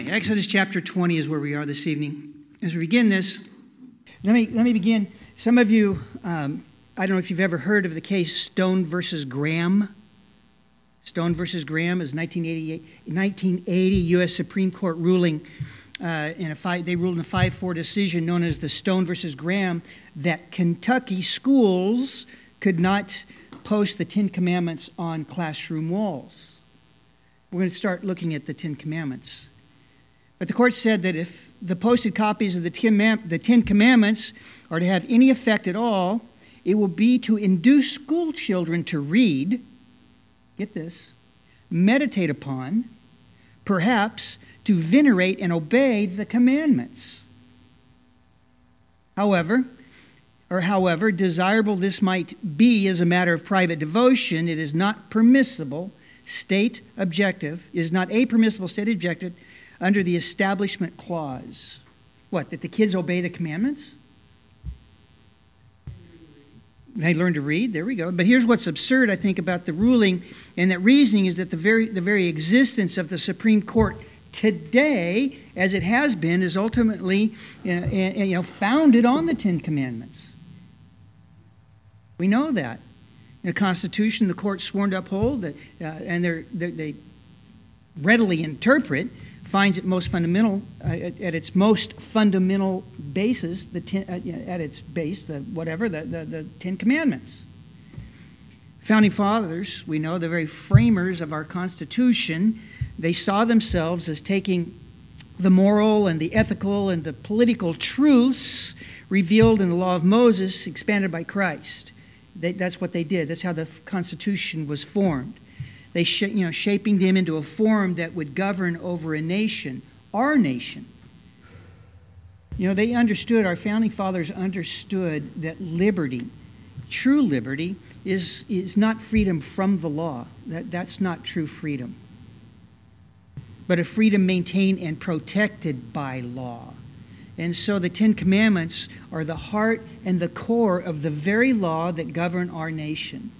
Exodus chapter 20 is where we are this evening. As we begin this, let me begin. Some of you, I don't know if you've ever heard of the case Stone versus Graham. Stone versus Graham is 1980 U.S. Supreme Court ruling. They ruled in a 5-4 decision known as the Stone versus Graham that Kentucky schools could not post the Ten Commandments on classroom walls. We're going to start looking at the Ten Commandments. But the court said that if the posted copies of the Ten Commandments are to have any effect at all, it will be to induce school children to read, get this, meditate upon, perhaps to venerate and obey the commandments. However, desirable this might be as a matter of private devotion, it is not a permissible state objective under the Establishment Clause. What, that the kids obey the commandments? They learn to read, there we go. But here's what's absurd, I think, about the ruling and that reasoning is that the very existence of the Supreme Court today, as it has been, is ultimately founded on the Ten Commandments. We know that. In the Constitution, the court sworn to uphold, and they readily interpret, finds it most fundamental, at its most fundamental basis, the Ten Commandments. Founding Fathers, we know, the very framers of our Constitution, they saw themselves as taking the moral and the ethical and the political truths revealed in the law of Moses, expanded by Christ. That's what they did. That's how the Constitution was formed. They shaping them into a form that would govern over a nation, our nation. They understood, our founding fathers understood that liberty, true liberty, is not freedom from the law. That's not true freedom. But a freedom maintained and protected by law. And so the Ten Commandments are the heart and the core of the very law that govern our nation.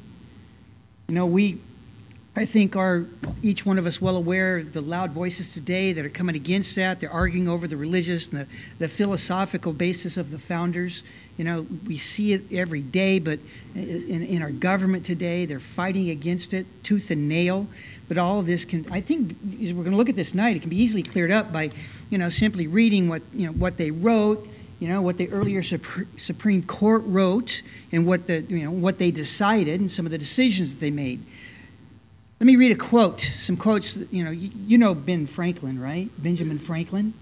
I think each one of us well aware of the loud voices today that are coming against that. They're arguing over the religious and the philosophical basis of the founders. We see it every day, but in our government today, they're fighting against it tooth and nail. But all of this I think, as we're going to look at this tonight, it can be easily cleared up by, simply reading what they wrote, what the earlier Supreme Court wrote, and what they decided, and some of the decisions that they made. Let me read a quote, some quotes. You know Ben Franklin, right? Benjamin Franklin.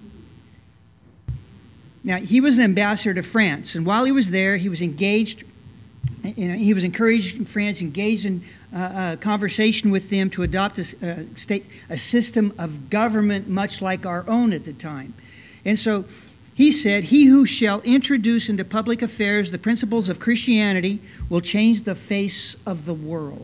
Now, he was an ambassador to France, and while he was there, he was engaged. He was encouraged in France, engaged in conversation with them to adopt a system of government much like our own at the time. And so he said, "He who shall introduce into public affairs the principles of Christianity will change the face of the world."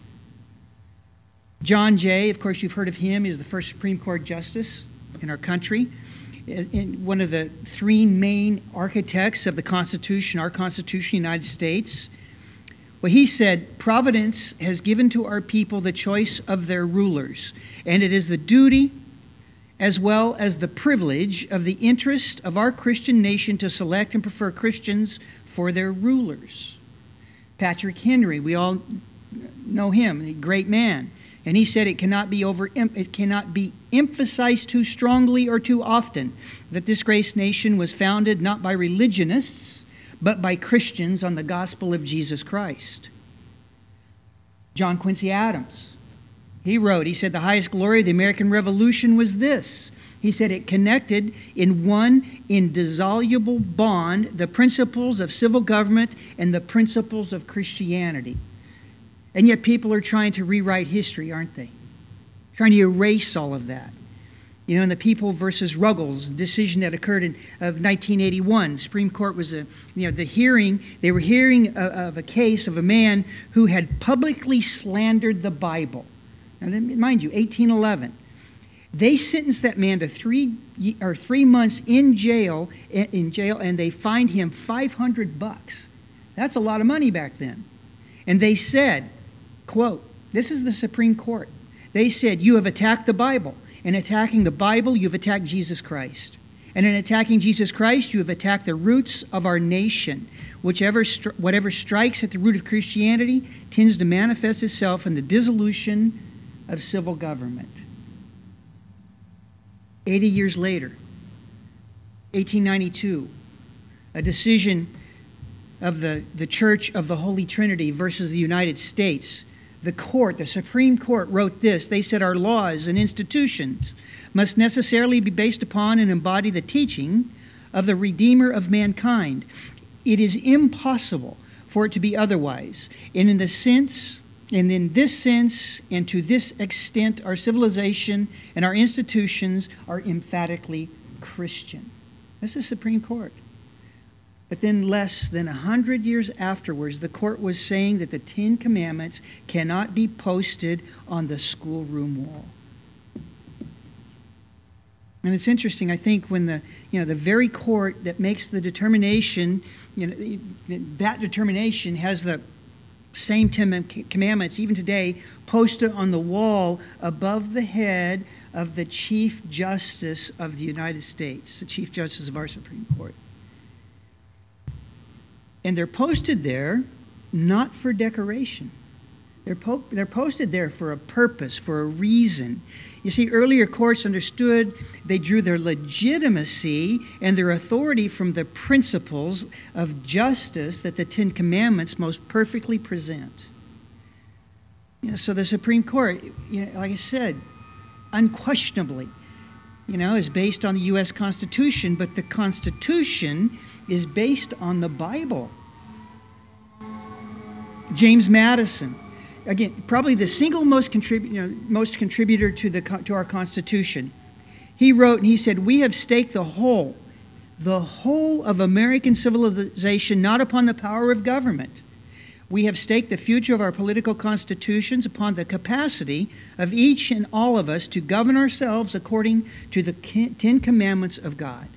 John Jay, of course, you've heard of him. He was the first Supreme Court justice in our country. One of the three main architects of the Constitution, our Constitution, United States. Well, he said, "Providence has given to our people the choice of their rulers, and it is the duty as well as the privilege of the interest of our Christian nation to select and prefer Christians for their rulers." Patrick Henry, we all know him, a great man. And he said it cannot be emphasized too strongly or too often that this great nation was founded not by religionists, but by Christians on the gospel of Jesus Christ. John Quincy Adams, he said, "The highest glory of the American Revolution was this." He said it connected in one indissoluble bond the principles of civil government and the principles of Christianity. And yet people are trying to rewrite history, aren't they? Trying to erase all of that. In the People versus Ruggles decision that occurred of 1981, Supreme Court was the hearing. They were hearing of a case of a man who had publicly slandered the Bible. Now, mind you, 1811. They sentenced that man to 3 months in jail, and they fined him $500. That's a lot of money back then. And they said, quote, this is the Supreme Court. They said, "You have attacked the Bible, In attacking the Bible, you've attacked Jesus Christ. And in attacking Jesus Christ, you have attacked the roots of our nation. Whatever strikes at the root of Christianity tends to manifest itself in the dissolution of civil government. 80 years later, 1892, a decision of the Church of the Holy Trinity versus the United States. The Supreme Court wrote this. They said, our laws and institutions must necessarily be based upon and embody the teaching of the Redeemer of mankind. It is impossible for it to be otherwise. And in this sense, and to this extent, our civilization and our institutions are emphatically Christian. That's the Supreme Court. But then less than 100 years afterwards, the court was saying that the Ten Commandments cannot be posted on the schoolroom wall. And it's interesting, I think, when the very court that makes the determination, that determination has the same Ten Commandments, even today, posted on the wall above the head of the Chief Justice of the United States, the Chief Justice of our Supreme Court. And they're posted there not for decoration. They're posted there for a purpose, for a reason. You see, earlier courts understood they drew their legitimacy and their authority from the principles of justice that the Ten Commandments most perfectly present. So the Supreme Court, like I said, unquestionably, is based on the U.S. Constitution, but the Constitution is based on the Bible. James Madison, again, probably the single most contributor to our Constitution. He wrote and he said, "We have staked the whole of American civilization not upon the power of government. We have staked the future of our political constitutions upon the capacity of each and all of us to govern ourselves according to the Ten Commandments of God."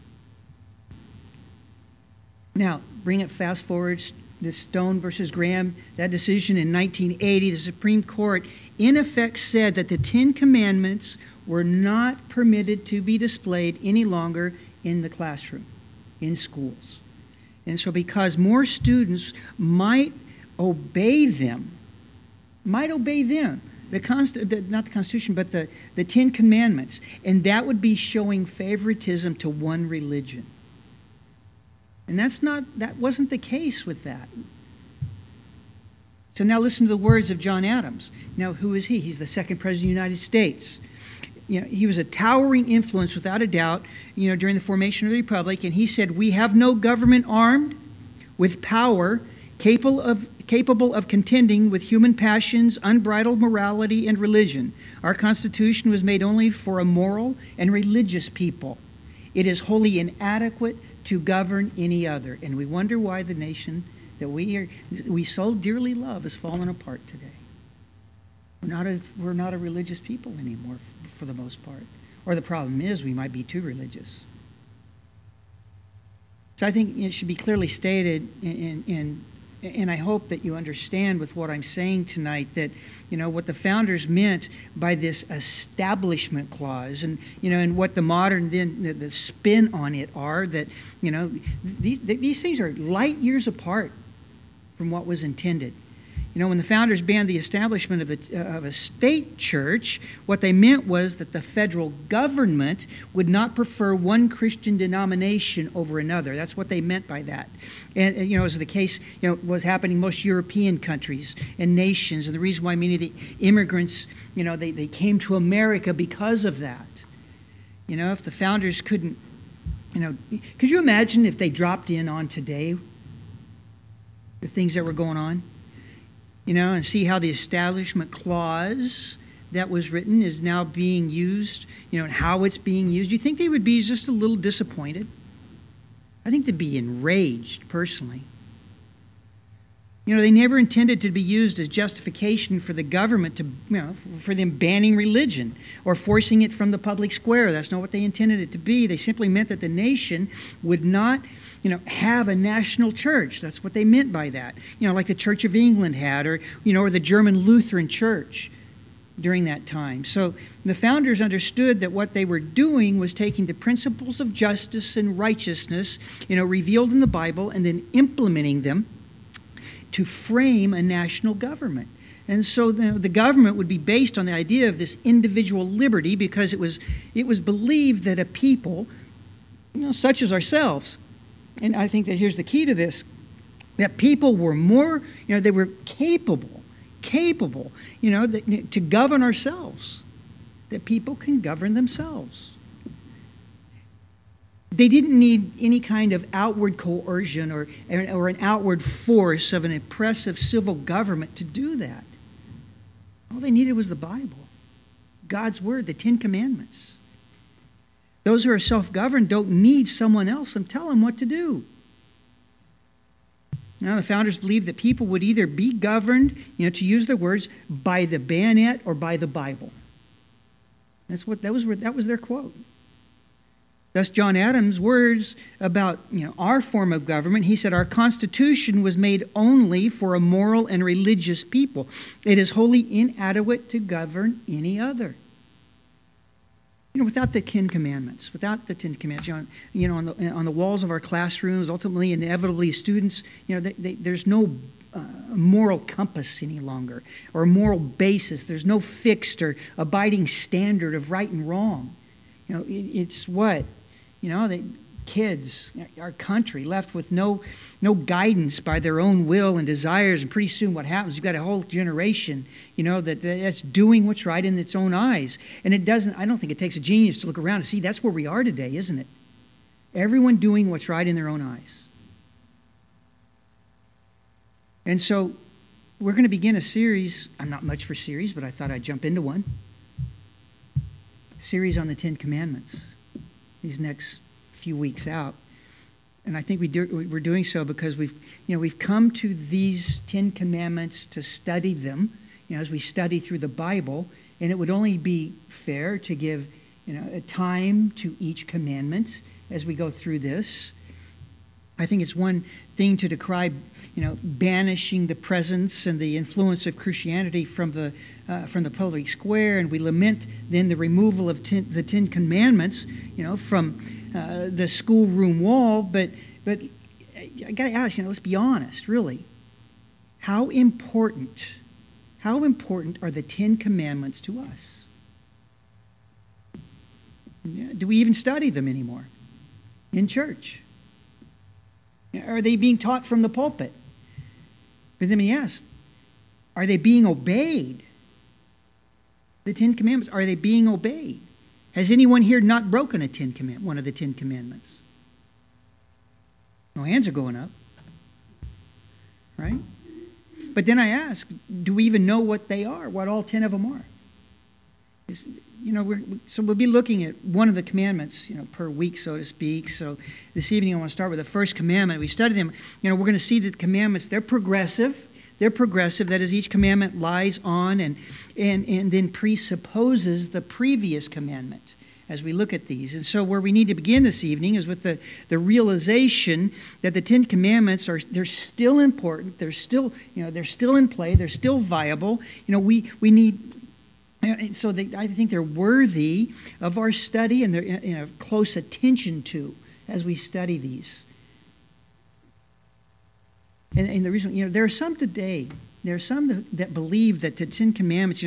Now, bring it fast forward, this Stone versus Graham, that decision in 1980, the Supreme Court in effect said that the Ten Commandments were not permitted to be displayed any longer in the classroom, in schools. And so because more students might obey them, not the Constitution, but the Ten Commandments, and that would be showing favoritism to one religion. And that wasn't the case with that. So now listen to the words of John Adams. Now, who is he? He's the second president of the United States. He was a towering influence, without a doubt, during the formation of the Republic. And he said, "We have no government armed with power capable of contending with human passions, unbridled morality, and religion. Our Constitution was made only for a moral and religious people. It is wholly inadequate to govern any other." And we wonder why the nation that we so dearly love has fallen apart today. We're not a religious people anymore, for the most part. Or the problem is we might be too religious. So I think it should be clearly stated, and I hope that you understand with what I'm saying tonight, that what the founders meant by this establishment clause, and and what the modern the spin on it are, that these things are light years apart from what was intended. When the founders banned the establishment of a state church, what they meant was that the federal government would not prefer one Christian denomination over another. That's what they meant by that. And as the case was happening in most European countries and nations, and the reason why many of the immigrants they came to America because of that. If the founders couldn't, could you imagine if they dropped in on today the things that were going on? And see how the Establishment Clause that was written is now being used, and how it's being used. Do you think they would be just a little disappointed? I think they'd be enraged, personally. They never intended to be used as justification for the government to, for them banning religion or forcing it from the public square. That's not what they intended it to be. They simply meant that the nation would not have a national church. That's what they meant by that. Like the Church of England had, or the German Lutheran Church. during that time. So the founders understood that what they were doing was taking the principles of justice and righteousness, revealed in the Bible, and then implementing them to frame a national government. And so the government would be based on the idea of this individual liberty, because it was believed that a people, such as ourselves, and I think that here's the key to this, that people were more, they were capable, to govern ourselves, that people can govern themselves. They didn't need any kind of outward coercion or an outward force of an oppressive civil government to do that. All they needed was the Bible, God's Word, the Ten Commandments. Those who are self-governed don't need someone else to tell them what to do. Now, the founders believed that people would either be governed, to use their words, by the bayonet or by the Bible. That was their quote. Thus, John Adams' words about our form of government, he said, "Our Constitution was made only for a moral and religious people. It is wholly inadequate to govern any other." Without the Ten Commandments, on the walls of our classrooms, ultimately, inevitably, students, there's no moral compass any longer, or moral basis. There's no fixed or abiding standard of right and wrong. It's what? The kids, our country, left with no guidance by their own will and desires, and pretty soon what happens, you've got a whole generation, that's doing what's right in its own eyes. And I don't think it takes a genius to look around and see that's where we are today, isn't it? Everyone doing what's right in their own eyes. And so we're going to begin a series. I'm not much for series, but I thought I'd jump into one. Series on the Ten Commandments these next few weeks out. And I think we're doing so because we've come to these Ten Commandments to study them, as we study through the Bible, and it would only be fair to give a time to each commandment as we go through this. I think it's one thing to decry, banishing the presence and the influence of Christianity from the public square, and we lament then the removal of the Ten Commandments, from the schoolroom wall. But I got to ask, let's be honest, really, how important are the Ten Commandments to us? Do we even study them anymore in church? Are they being taught from the pulpit? But let me ask, are they being obeyed? The Ten Commandments, are they being obeyed? Has anyone here not broken one of the Ten Commandments? No hands are going up. Right? But then I ask, do we even know what they are, what all 10 of them are? So we'll be looking at one of the commandments, per week, so to speak. So this evening I want to start with the first commandment. We studied them. We're going to see that the commandments, they're progressive. They're progressive. That is, each commandment lies on and then presupposes the previous commandment as we look at these. And so where we need to begin this evening is with the realization that the Ten Commandments they're still important. They're still in play. They're still viable. We need. So I think they're worthy of our study and they're close attention to as we study these. And the reason, there are some today, that believe that the Ten Commandments,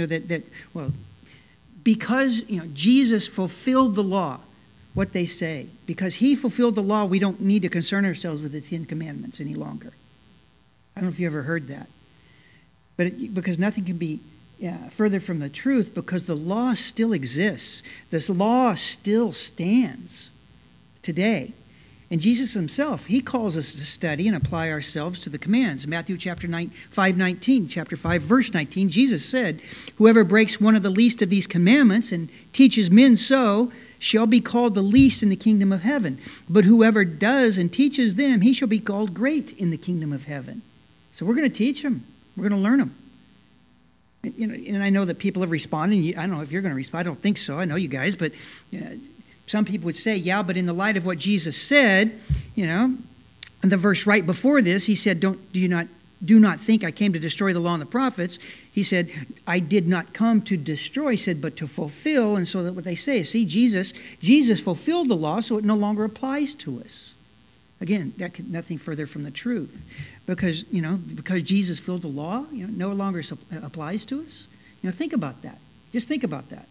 because, Jesus fulfilled the law, what they say. Because he fulfilled the law, we don't need to concern ourselves with the Ten Commandments any longer. I don't know if you ever heard that. But because nothing can be further from the truth, because the law still exists. This law still stands today. And Jesus himself, he calls us to study and apply ourselves to the commands. Matthew chapter 5:19, chapter 5, verse 19, Jesus said, "Whoever breaks one of the least of these commandments and teaches men so shall be called the least in the kingdom of heaven. But whoever does and teaches them, he shall be called great in the kingdom of heaven." So we're going to teach them. We're going to learn them. And I know that people have responded. I don't know if you're going to respond. I don't think so. I know you guys, but some people would say, yeah, but in the light of what Jesus said, the verse right before this, he said, do you not do not think I came to destroy the law and the prophets. He said, I did not come to destroy, he said, but to fulfill. And so that what they say is, see, Jesus fulfilled the law, so it no longer applies to us. Again, that could nothing further from the truth. Because Jesus fulfilled the law, no longer applies to us. Think about that. Just think about that.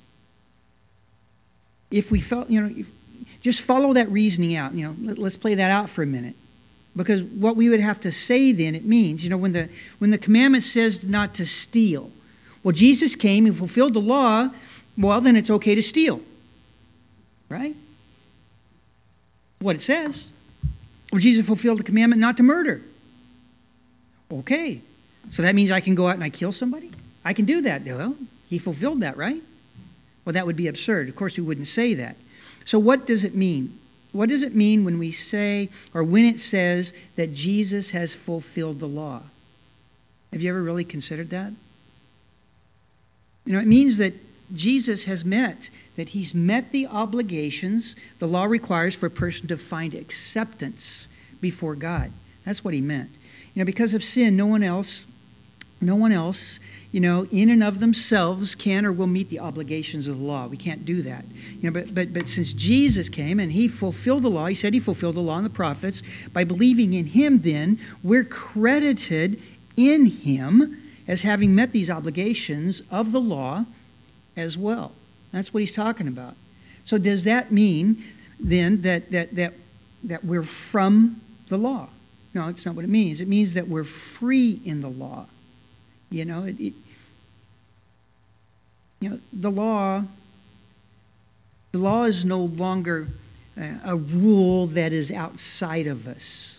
If we felt, just follow that reasoning out. Let's play that out for a minute. Because what we would have to say then, it means, when the commandment says not to steal, well, Jesus came and fulfilled the law, well, then it's okay to steal. Right? What it says. Well, Jesus fulfilled the commandment not to murder. Okay. So that means I can go out and I kill somebody? I can do that. Well, he fulfilled that, right? Well, that would be absurd. Of course, we wouldn't say that. So what does it mean? What does it mean when we say, or when it says that Jesus has fulfilled the law? Have you ever really considered that? It means that Jesus has met, that he's met the obligations the law requires for a person to find acceptance before God. That's what he meant. Because of sin, no one else, in and of themselves can or will meet the obligations of the law. We can't do that. But since Jesus came and he fulfilled the law, he said he fulfilled the law and the prophets, by believing in him then, we're credited in him as having met these obligations of the law as well. That's what he's talking about. So does that mean then that we're from the law? No, it's not what it means. It means that we're free in the law. The law is no longer a rule that is outside of us,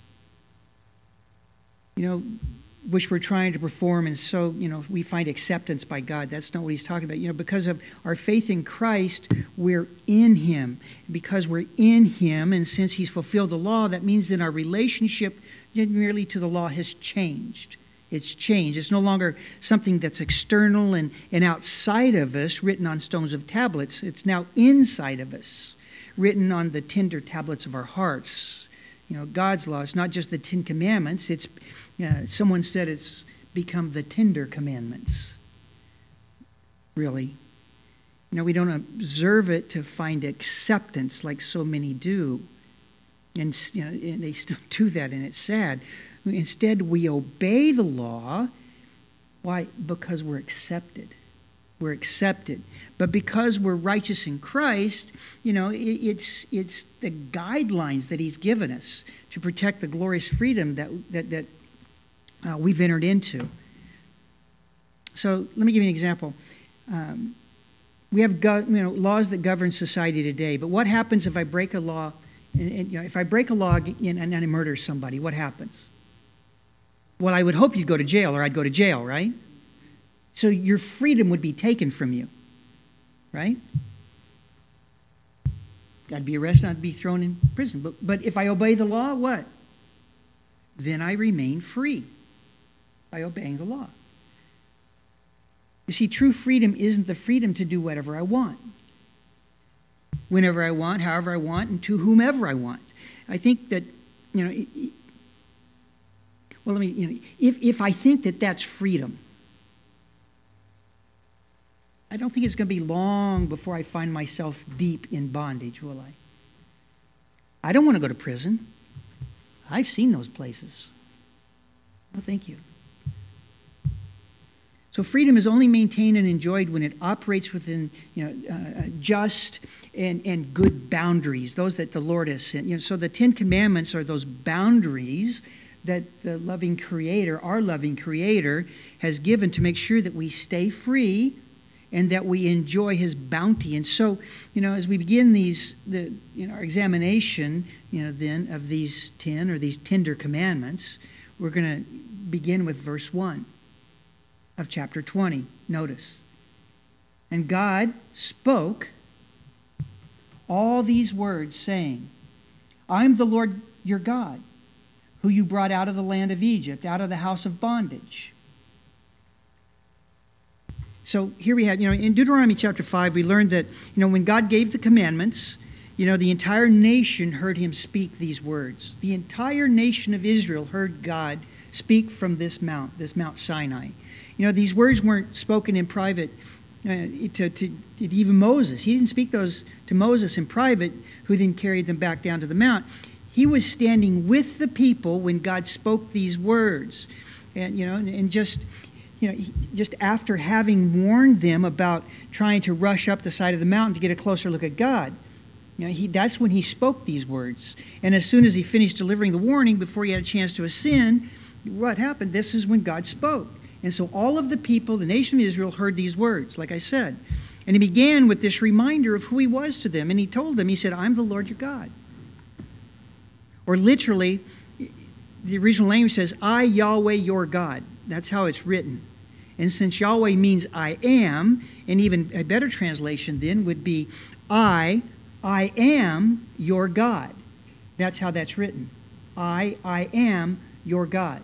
which we're trying to perform, and so, we find acceptance by God. That's not what he's talking about. Because of our faith in Christ, we're in him. Because we're in him, and since he's fulfilled the law, that means that our relationship merely to the law has changed. It's changed. It's no longer something that's external and outside of us, written on stones of tablets. It's now inside of us, written on the tender tablets of our hearts. God's law. It's not just the 10 Commandments. It's someone said it's become the tender commandments. Really. We don't observe it to find acceptance like so many do. And they still do that, and it's sad. Instead, we obey the law. Why? Because we're accepted. We're accepted. But because we're righteous in Christ, it's the guidelines that he's given us to protect the glorious freedom that we've entered into. So let me give you an example. We have laws that govern society today. But what happens if I break a law? If I break a law and I murder somebody, what happens? Well, I would hope you'd go to jail, or I'd go to jail, right? So your freedom would be taken from you, right? I'd be arrested, I'd be thrown in prison. But if I obey the law, what? Then I remain free by obeying the law. You see, true freedom isn't the freedom to do whatever I want, whenever I want, however I want, and to whomever I want. I think that, if I think that that's freedom, I don't think it's going to be long before I find myself deep in bondage, will I? I don't want to go to prison. I've seen those places. No, thank you. So freedom is only maintained and enjoyed when it operates within, just and good boundaries, those that the Lord has sent. So the 10 Commandments are those boundaries that the loving Creator, our loving Creator, has given to make sure that we stay free and that we enjoy his bounty. And so, as we begin our examination, then of these 10 or these tender commandments, we're going to begin with verse 1 of chapter 20. Notice. And God spoke all these words, saying, I am the Lord your God, who you brought out of the land of Egypt, out of the house of bondage. So here we have, in Deuteronomy chapter 5, we learned that, when God gave the commandments, the entire nation heard him speak these words. The entire nation of Israel heard God speak from this Mount Sinai. You know, these words weren't spoken in private to even Moses. He didn't speak those to Moses in private, who then carried them back down to the mount. He was standing with the people when God spoke these words. And, you know, and just after having warned them about trying to rush up the side of the mountain to get a closer look at God, you know, that's when he spoke these words. And as soon as he finished delivering the warning, before he had a chance to ascend, what happened? This is when God spoke. And so all of the people, the nation of Israel, heard these words, like I said. And he began with this reminder of who he was to them. And he told them, he said, I'm the Lord your God. Or literally, the original language says, I, Yahweh, your God. That's how it's written. And since Yahweh means I am, and even a better translation then would be, I am your God. That's how that's written. I am your God.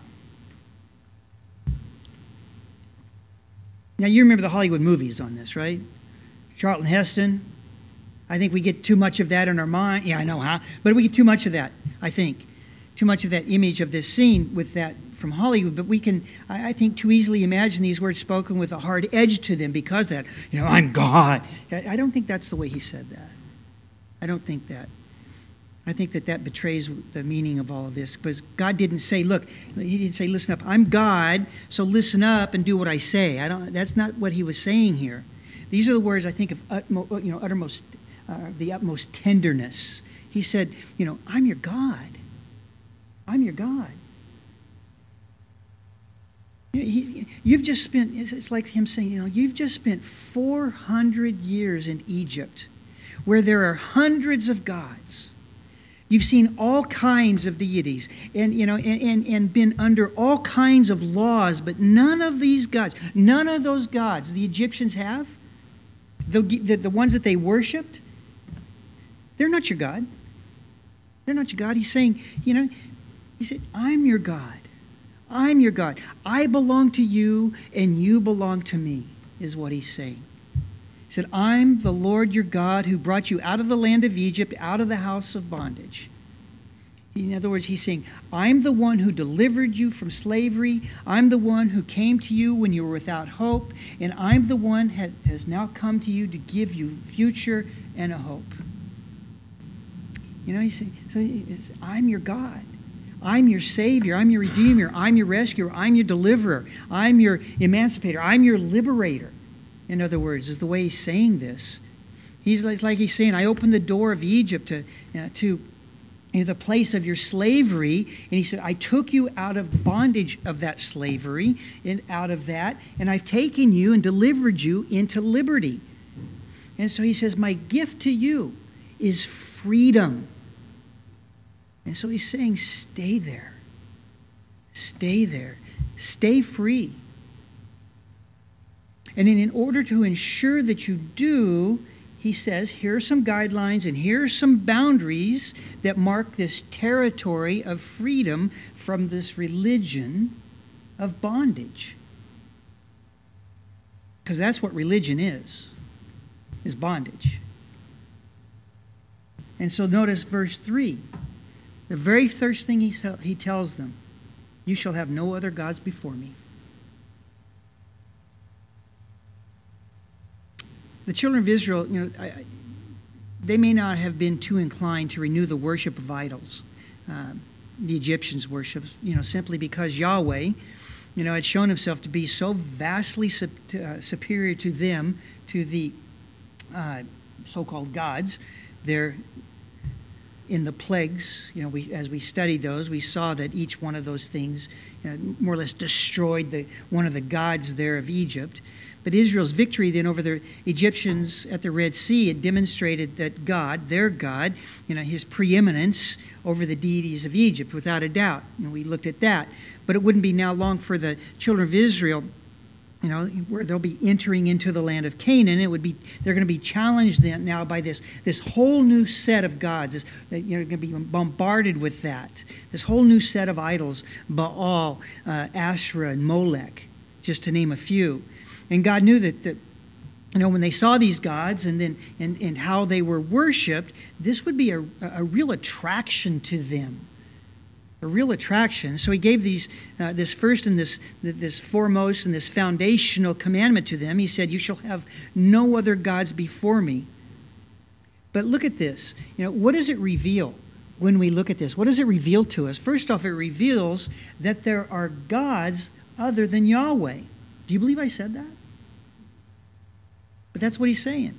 Now, you remember the Hollywood movies on this, right? Charlton Heston. I think we get too much of that in our mind. Yeah, I know, huh? But we get too much of that, I think. Too much of that image of this scene with that from Hollywood. But we can, I think, too easily imagine these words spoken with a hard edge to them because of that. You know, I'm God. I don't think that's the way he said that. I don't think that. I think that betrays the meaning of all of this, because God didn't say, look, he didn't say, listen up, I'm God, so listen up and do what I say. That's not what he was saying here. These are the words, I think, of the utmost tenderness. He said, you know, I'm your God. I'm your God. You've just spent, it's like him saying, you know, you've just spent 400 years in Egypt where there are hundreds of gods. You've seen all kinds of deities and, you know, and been under all kinds of laws, but none of these gods, none of those gods the Egyptians have, the ones that they worshipped, they're not your God. They're not your God. He's saying, you know, he said, I'm your God. I'm your God. I belong to you and you belong to me, is what he's saying. He said, I'm the Lord your God who brought you out of the land of Egypt, out of the house of bondage. In other words, he's saying, I'm the one who delivered you from slavery. I'm the one who came to you when you were without hope. And I'm the one has now come to you to give you future and a hope. You know, he's saying, I'm your God. I'm your Savior. I'm your Redeemer. I'm your Rescuer. I'm your Deliverer. I'm your Emancipator. I'm your Liberator. In other words, is the way he's saying this. It's like he's saying, I opened the door of Egypt to the place of your slavery. And he said, I took you out of bondage of that slavery and out of that. And I've taken you and delivered you into liberty. And so he says, my gift to you is freedom. And so he's saying, stay there. Stay there. Stay free. And in order to ensure that you do, he says, here are some guidelines and here are some boundaries that mark this territory of freedom from this religion of bondage. Because that's what religion is bondage. And so notice verse 3. The very first thing he tells them, you shall have no other gods before me. The children of Israel, you know, they may not have been too inclined to renew the worship of idols. The Egyptians worship, you know, simply because Yahweh, you know, had shown himself to be so vastly superior to them, to the so-called gods. They're in the plagues, you know, as we studied those, we saw that each one of those things, you know, more or less destroyed one of the gods there of Egypt. But Israel's victory then over the Egyptians at the Red Sea, it demonstrated that God, their God, you know, his preeminence over the deities of Egypt, without a doubt. You know, we looked at that. But it wouldn't be now long for the children of Israel, you know, where they'll be entering into the land of Canaan. They're going to be challenged then now by this whole new set of gods. You're going to be bombarded with that. This whole new set of idols, Baal, Asherah, and Molech, just to name a few. And God knew that you know, when they saw these gods and how they were worshipped, this would be a real attraction to them. a real attraction. So he gave this first and this foremost and this foundational commandment to them. He said, "You shall have no other gods before me." But look at this. What does it reveal when we look at this? What does it reveal to us? First off, it reveals that there are gods other than Yahweh. Do you believe I said that? But that's what he's saying.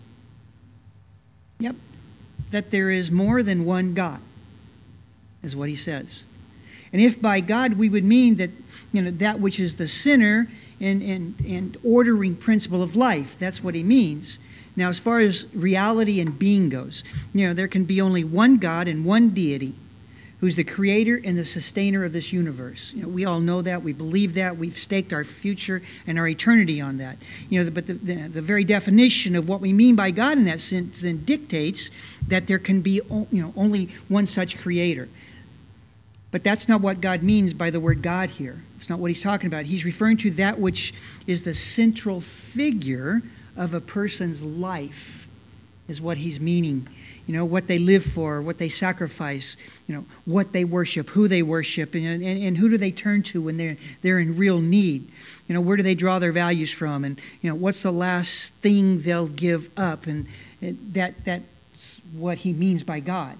Yep. That there is more than one God, is what he says. And if by God we would mean that, that which is the center and ordering principle of life, that's what he means. Now, as far as reality and being goes, there can be only one God and one deity who's the creator and the sustainer of this universe. We all know that. We believe that. We've staked our future and our eternity on that. But the very definition of what we mean by God in that sense then dictates that there can be only one such creator. But that's not what God means by the word God here. It's not what he's talking about. He's referring to that which is the central figure of a person's life, is what he's meaning. What they live for, what they sacrifice, what they worship, who they worship, and who do they turn to when they're in real need. Where do they draw their values from, and what's the last thing they'll give up, and that's what he means by God.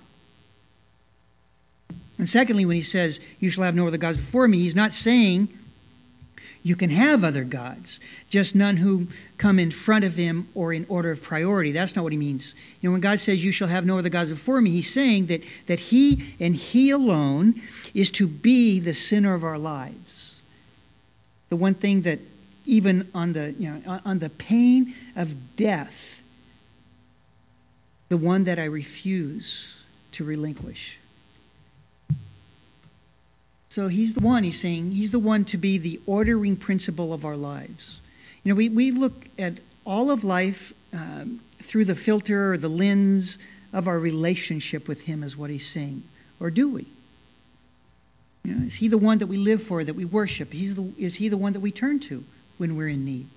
And secondly, when he says, "You shall have no other gods before me," he's not saying you can have other gods, just none who come in front of him or in order of priority. That's not what he means. When God says, "You shall have no other gods before me," he's saying that he and he alone is to be the center of our lives. The one thing that even on the pain of death, the one that I refuse to relinquish. So he's the one, he's saying, he's the one to be the ordering principle of our lives. We look at all of life through the filter or the lens of our relationship with him, is what he's saying. Or do we? Is he the one that we live for, that we worship? Is he the one that we turn to when we're in need?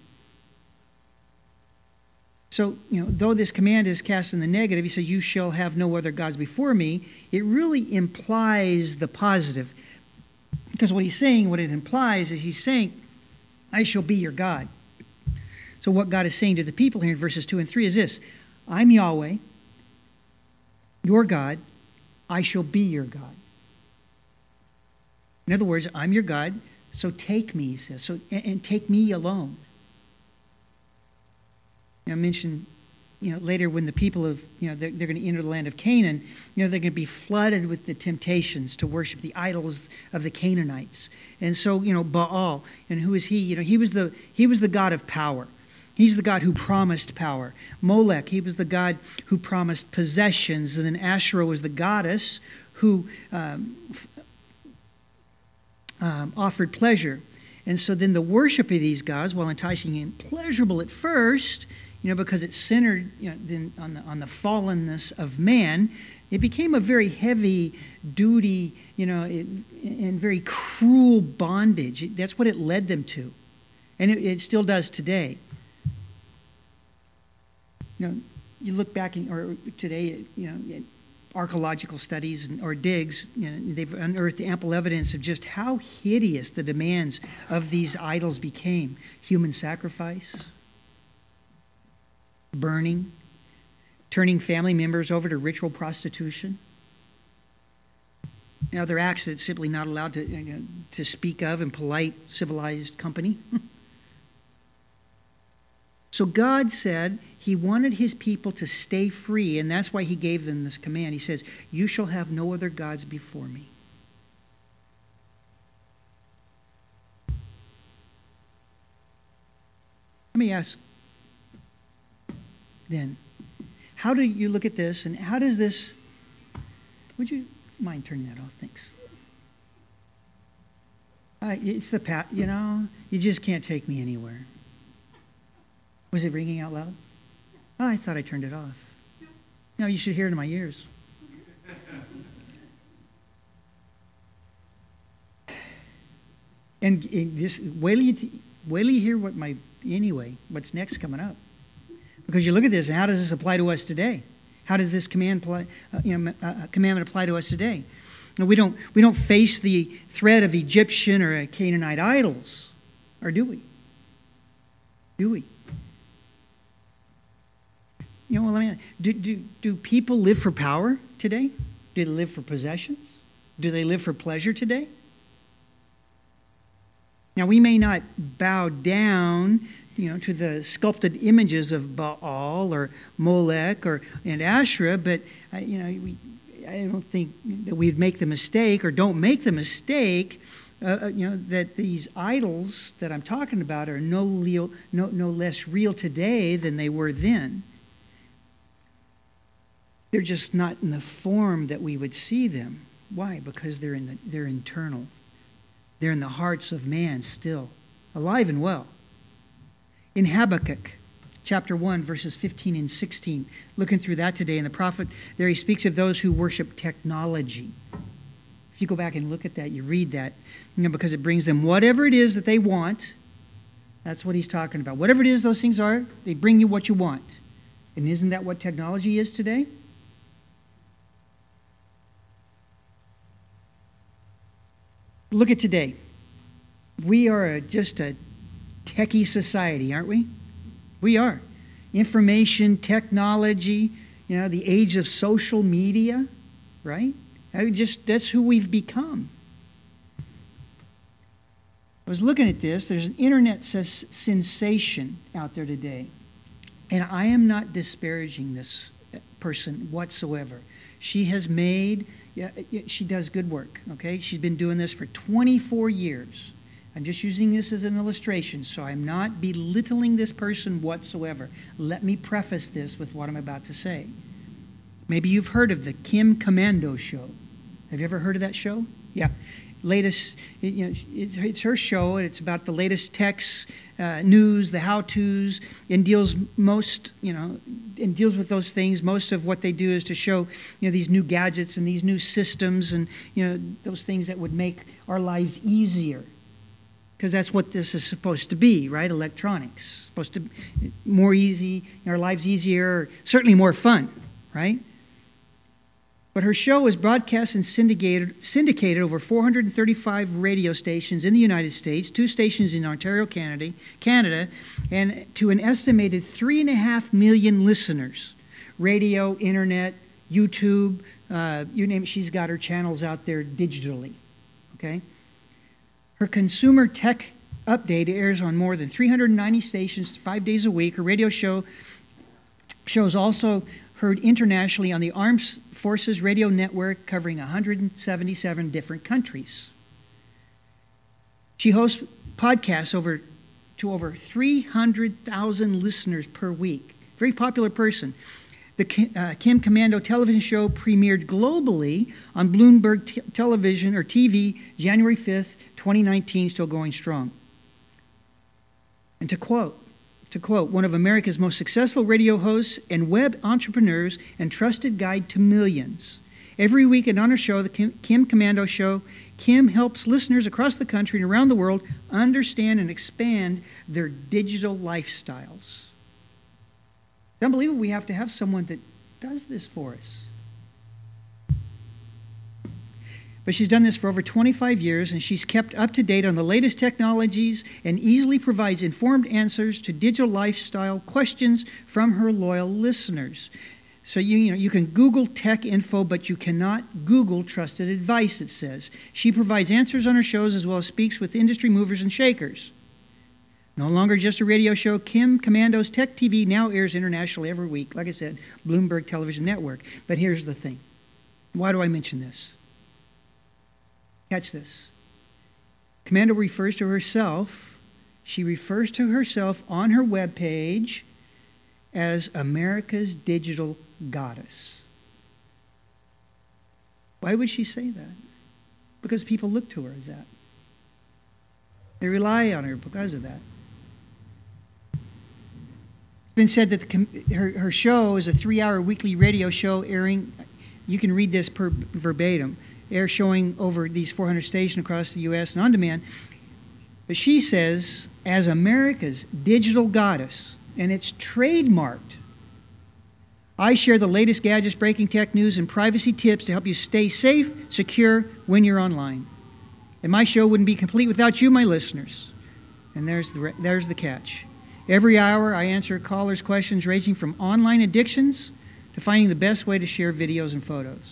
So, though this command is cast in the negative, he says, "You shall have no other gods before me," it really implies the positive. Because what it implies is he's saying, "I shall be your God." So what God is saying to the people here in verses 2 and 3 is this: "I'm Yahweh, your God, I shall be your God." In other words, I'm your God, so take me, he says, and take me alone. I mentioned later when the people of, they're going to enter the land of Canaan, they're going to be flooded with the temptations to worship the idols of the Canaanites. And so, Baal, and who is he? He was the god of power. He's the god who promised power. Molech, he was the god who promised possessions. And then Asherah was the goddess who offered pleasure. And so then the worship of these gods, while enticing and pleasurable at first, because it's centered on the fallenness of man, it became a very heavy duty, and very cruel bondage. That's what it led them to. And it still does today. You look back today, archaeological studies or digs, they've unearthed ample evidence of just how hideous the demands of these idols became. Human sacrifice, burning, turning family members over to ritual prostitution, and other acts that's simply not allowed to speak of in polite, civilized company. So God said he wanted his people to stay free, and that's why he gave them this command. He says, "You shall have no other gods before me." Let me ask then, how do you look at this, and how does this, would you mind turning that off? Thanks. It's the you just can't take me anywhere. Was it ringing out loud? Oh, I thought I turned it off. No, you should hear it in my ears. And this, wait till you hear what's next coming up. Because you look at this, and how does this apply to us today? How does this commandment apply to us today? And we don't face the threat of Egyptian or Canaanite idols, or do we? Do we? You know, well, I mean, do people live for power today? Do they live for possessions? Do they live for pleasure today? Now, we may not bow down, to the sculpted images of Baal or Molech and Asherah, but I don't think that we'd make the mistake, or don't make the mistake, that these idols that I'm talking about are no less real today than they were then. They're just not in the form that we would see them. Why? Because they're internal. They're in the hearts of man still, alive and well. In Habakkuk, chapter 1, verses 15 and 16, looking through that today, and the prophet there, he speaks of those who worship technology. If you go back and look at that, you read that, because it brings them whatever it is that they want. That's what he's talking about. Whatever it is those things are, they bring you what you want. And isn't that what technology is today? Look at today. We are just a techie society, aren't we? We are. Information, technology, the age of social media, right? That's who we've become. I was looking at this. There's an internet sensation out there today. And I am not disparaging this person whatsoever. She has made, she does good work, okay? She's been doing this for 24 years. I'm just using this as an illustration, so I'm not belittling this person whatsoever. Let me preface this with what I'm about to say. Maybe you've heard of the Kim Komando show. Have you ever heard of that show? Yeah. Latest, it's her show, and it's about the latest techs, news, the how-tos, and deals with those things. Most of what they do is to show, these new gadgets and these new systems and, those things that would make our lives easier. Because that's what this is supposed to be, right? Electronics. Supposed to be more easy, our lives easier, certainly more fun, right? But her show is broadcast and syndicated over 435 radio stations in the United States, 2 stations in Ontario, Canada, and to an estimated 3.5 million listeners. Radio, internet, YouTube, you name it, she's got her channels out there digitally, okay? Her Consumer Tech Update airs on more than 390 stations 5 days a week. Her radio shows also heard internationally on the Armed Forces Radio Network, covering 177 different countries. She hosts podcasts to over 300,000 listeners per week. Very popular person. The Kim Komando television show premiered globally on Bloomberg Television or TV January 5th, 2019, still going strong. And to quote, one of America's most successful radio hosts and web entrepreneurs and trusted guide to millions. Every week on her show, the Kim Komando Show, Kim helps listeners across the country and around the world understand and expand their digital lifestyles. It's unbelievable we have to have someone that does this for us. But she's done this for over 25 years, and she's kept up to date on the latest technologies and easily provides informed answers to digital lifestyle questions from her loyal listeners. So you can Google tech info, but you cannot Google trusted advice, it says. She provides answers on her shows as well as speaks with industry movers and shakers. No longer just a radio show, Kim Komando's Tech TV now airs internationally every week. Like I said, Bloomberg Television Network. But here's the thing. Why do I mention this? Catch this. Komando refers to herself. She refers to herself on her webpage as America's digital goddess. Why would she say that? Because people look to her as that. They rely on her because of that. It's been said that her show is a 3-hour weekly radio show airing, you can read this verbatim, showing over these 400 stations across the U.S. and on demand. But she says, as America's digital goddess, and it's trademarked. I share the latest gadgets, breaking tech news, and privacy tips to help you stay safe, secure when you're online. And my show wouldn't be complete without you, my listeners. And there's the catch. Every hour, I answer callers' questions ranging from online addictions to finding the best way to share videos and photos.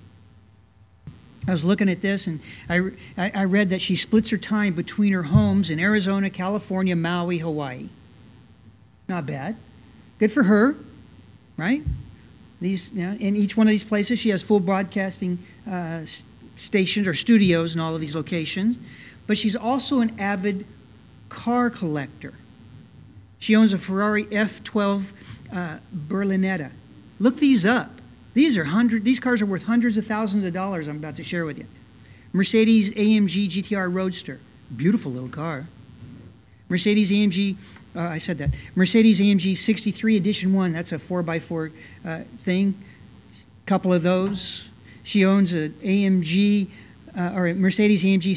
I was looking at this, and I read that she splits her time between her homes in Arizona, California, Maui, Hawaii. Not bad. Good for her, right? In each one of these places, she has full broadcasting stations or studios in all of these locations. But she's also an avid car collector. She owns a Ferrari F12 Berlinetta. Look these up. These cars are worth hundreds of thousands of dollars. I'm about to share with you. Mercedes AMG GTR Roadster, beautiful little car. Mercedes AMG Mercedes AMG 63 Edition 1. That's a 4x4 thing. Couple of those. She owns an AMG or a Mercedes AMG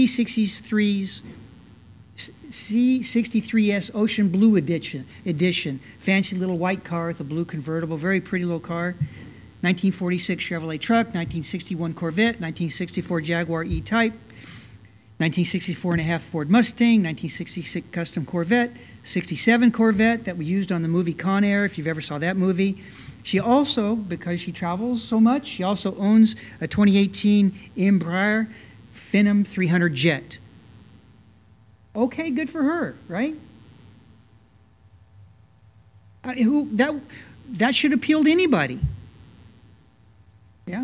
C63S Ocean Blue Edition. Fancy little white car with a blue convertible. Very pretty little car. 1946 Chevrolet truck, 1961 Corvette, 1964 Jaguar E-Type, 1964 and a half Ford Mustang, 1966 custom Corvette, 67 Corvette that we used on the movie Con Air, if you've ever saw that movie. She also, because she travels so much, she also owns a 2018 Embraer Phenom 300 jet. Okay, good for her, right? That should appeal to anybody. Yeah?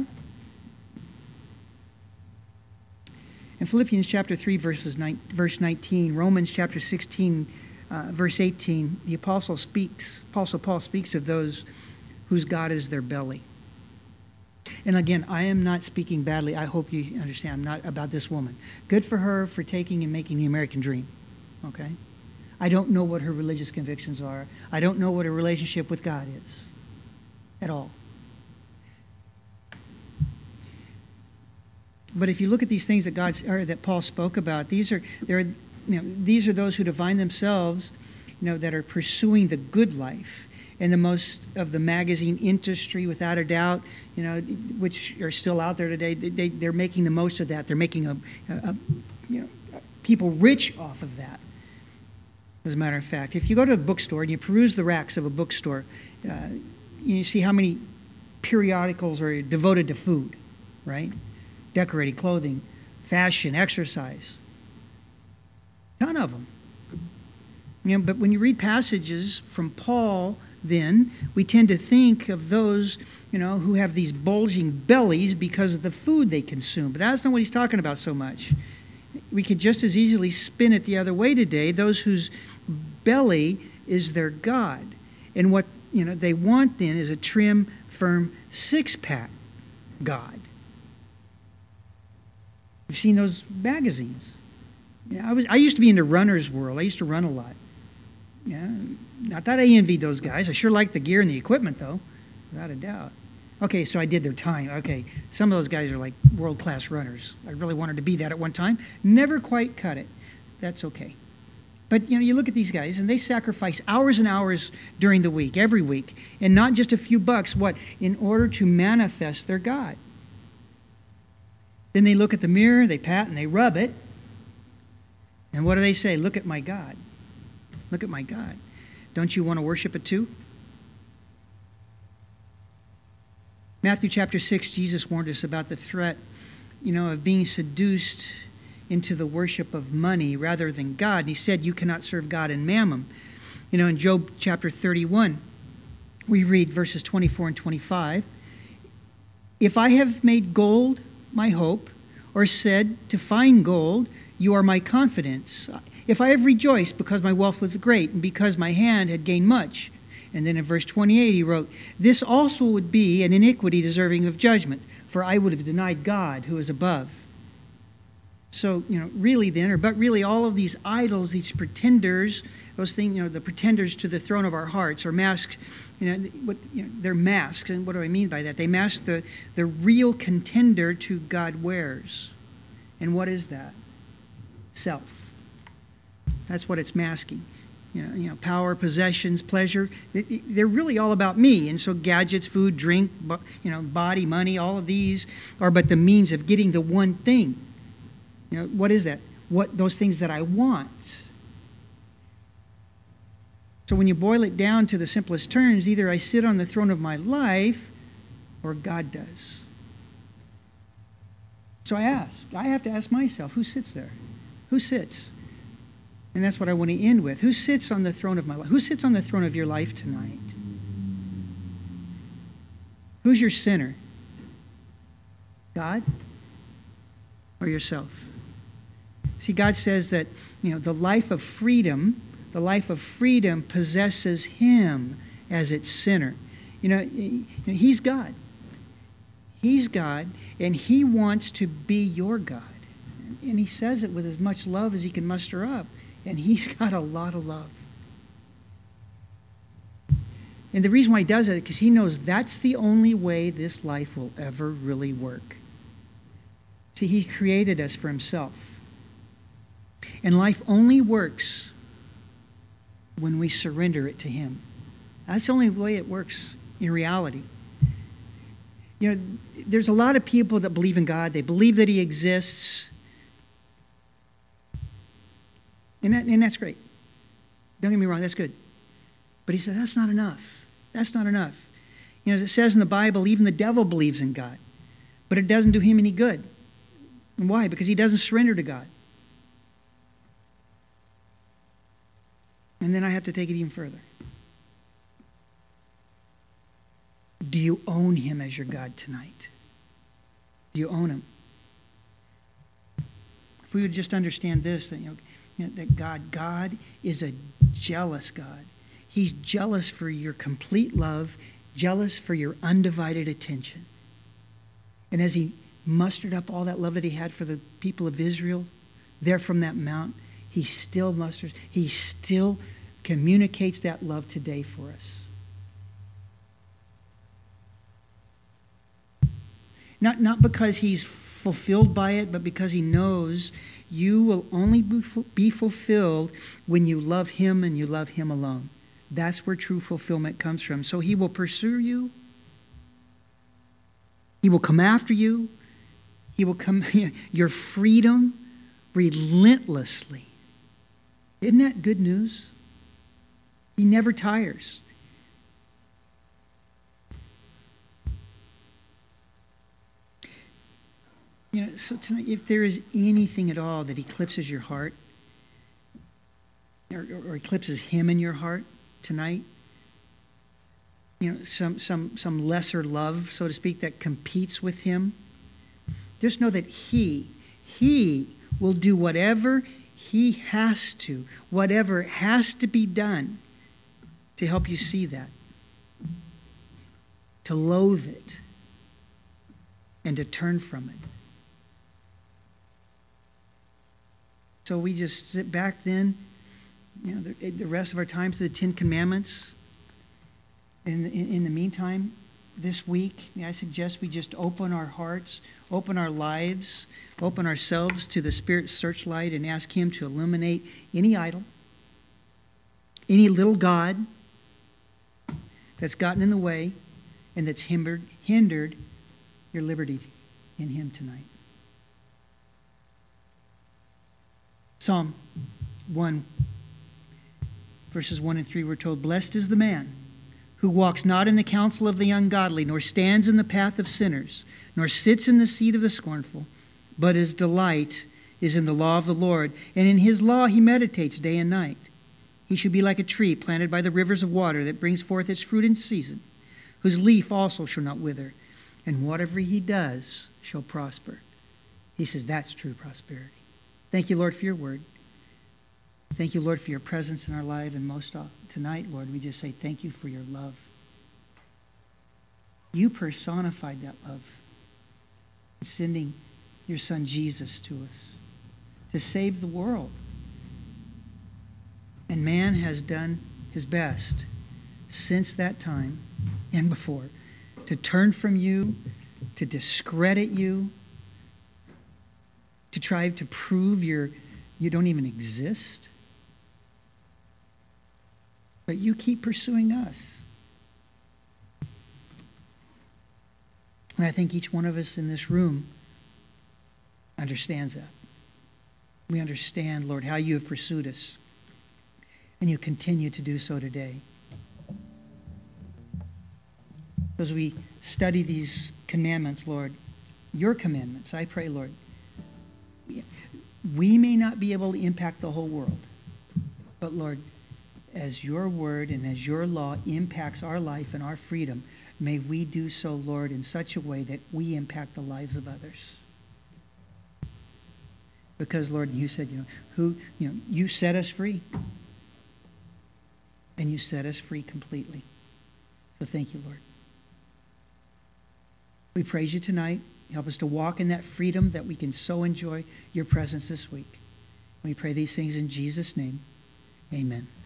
In Philippians chapter 3, verse 19, Romans chapter 16, verse 18, the Apostle Paul speaks of those whose God is their belly. And again, I am not speaking badly. I hope you understand. I'm not about this woman. Good for her for taking and making the American dream. Okay? I don't know what her religious convictions are. I don't know what her relationship with God is at all. But if you look at these things that Paul spoke about, these are those who define themselves, that are pursuing the good life. And the most of the magazine industry, without a doubt, which are still out there today, they're making the most of that. They're making people rich off of that. As a matter of fact, if you go to a bookstore and you peruse the racks of a bookstore, you see how many periodicals are devoted to food, right? Decorating, clothing, fashion, exercise. Ton of them. But when you read passages from Paul, then we tend to think of those, who have these bulging bellies because of the food they consume. But that's not what he's talking about so much. We could just as easily spin it the other way today. Those whose belly is their God. And what they want then is a trim, firm, six-pack God. You've seen those magazines. I used to be into Runner's World. I used to run a lot. Yeah, not that I envied those guys. I sure liked the gear and the equipment, though, without a doubt. Okay, so I did their time. Okay, some of those guys are like world-class runners. I really wanted to be that at one time. Never quite cut it. That's okay. But, you look at these guys, and they sacrifice hours and hours during the week, every week, and not just a few bucks, in order to manifest their God. Then they look at the mirror, they pat and they rub it, and what do they say? Look at my God. Look at my God. Don't you want to worship it too? Matthew chapter 6, Jesus warned us about the threat, of being seduced into the worship of money rather than God. And he said, you cannot serve God and mammon. In Job chapter 31, we read verses 24 and 25. If I have made gold my hope, or said to find gold, you are my confidence. If I have rejoiced because my wealth was great and because my hand had gained much. And then in verse 28 he wrote, this also would be an iniquity deserving of judgment, for I would have denied God who is above. So, really all of these idols, these pretenders, those things, the pretenders to the throne of our hearts are masked, they're masks. And what do I mean by that? They mask the real contender to God wears. And what is that? Self. That's what it's masking. power, possessions, pleasure. They're really all about me. And so gadgets, food, drink, body, money, all of these are but the means of getting the one thing. What is that? What those things that I want. So when you boil it down to the simplest terms, either I sit on the throne of my life or God does. So I have to ask myself, who sits there? Who sits? And that's what I want to end with. Who sits on the throne of my life? Who sits on the throne of your life tonight? Who's your sinner? God or yourself? See, God says that, the life of freedom possesses him as its sinner. He's God. He's God, and he wants to be your God. And he says it with as much love as he can muster up. And he's got a lot of love. And the reason why he does it is because he knows that's the only way this life will ever really work. See, he created us for himself. And life only works when we surrender it to him. That's the only way it works in reality. There's a lot of people that believe in God. They believe that he exists. And that's great. Don't get me wrong, that's good. But he said, that's not enough. That's not enough. As it says in the Bible, even the devil believes in God. But it doesn't do him any good. And why? Because he doesn't surrender to God. And then I have to take it even further. Do you own him as your God tonight? Do you own him? If we would just understand this, that God is a jealous God. He's jealous for your complete love, jealous for your undivided attention. And as he mustered up all that love that he had for the people of Israel there from that mount, he still communicates that love today for us. Not because he's fulfilled by it, but because he knows you will only be fulfilled when you love him and you love him alone. That's where true fulfillment comes from. So he will pursue you. He will come after you. He will come your freedom relentlessly. Isn't that good news? He never tires. So tonight, if there is anything at all that eclipses your heart, or eclipses him in your heart tonight, some lesser love, so to speak, that competes with him, just know that he will do whatever he has to, whatever has to be done to help you see that, to loathe it, and to turn from it. So we just sit back then, the rest of our time through the Ten Commandments. In the meantime, this week, I suggest we just open our hearts, open our lives, open ourselves to the Spirit searchlight and ask him to illuminate any idol, any little god that's gotten in the way and that's hindered your liberty in him tonight. Psalm 1, verses 1 and 3, we're told, "Blessed is the man who walks not in the counsel of the ungodly, nor stands in the path of sinners, nor sits in the seat of the scornful, but his delight is in the law of the Lord, and in his law he meditates day and night. He should be like a tree planted by the rivers of water that brings forth its fruit in season, whose leaf also shall not wither, and whatever he does shall prosper." He says that's true prosperity. Thank you, Lord, for your word. Thank you, Lord, for your presence in our life. And most tonight, Lord, we just say thank you for your love. You personified that love, sending your son Jesus to us to save the world. And man has done his best since that time and before to turn from you, to discredit you, to try to prove you don't even exist. But you keep pursuing us. And I think each one of us in this room understands that. We understand, Lord, how you have pursued us. And you continue to do so today. As we study these commandments, Lord, your commandments, I pray, Lord, we may not be able to impact the whole world, but Lord, as your word and as your law impacts our life and our freedom, may we do so, Lord, in such a way that we impact the lives of others. Because, Lord, you said, you set us free. And you set us free completely. So thank you, Lord. We praise you tonight. Help us to walk in that freedom that we can so enjoy your presence this week. We pray these things in Jesus' name. Amen.